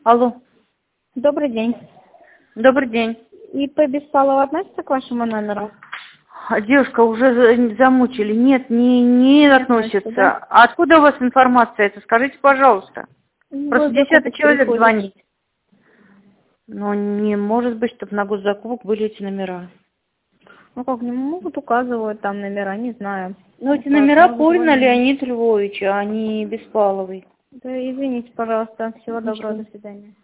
Алло. Добрый день. Добрый день. ИП Беспалова относится к вашему номеру? Девушка, уже замучили. Нет, не относится. Да? А откуда у вас информация эта? Скажите, пожалуйста. Просто Госзакупок десятый человек приходит. звонит. Но не может быть, чтобы на госзакупок были эти номера. Ну как, не могут указывать там номера, не знаю. Ну, эти Просто номера могут Польна звонить. Леонид Львович, а не Беспаловый. Да, извините, пожалуйста. Всего доброго, Ничего. до свидания.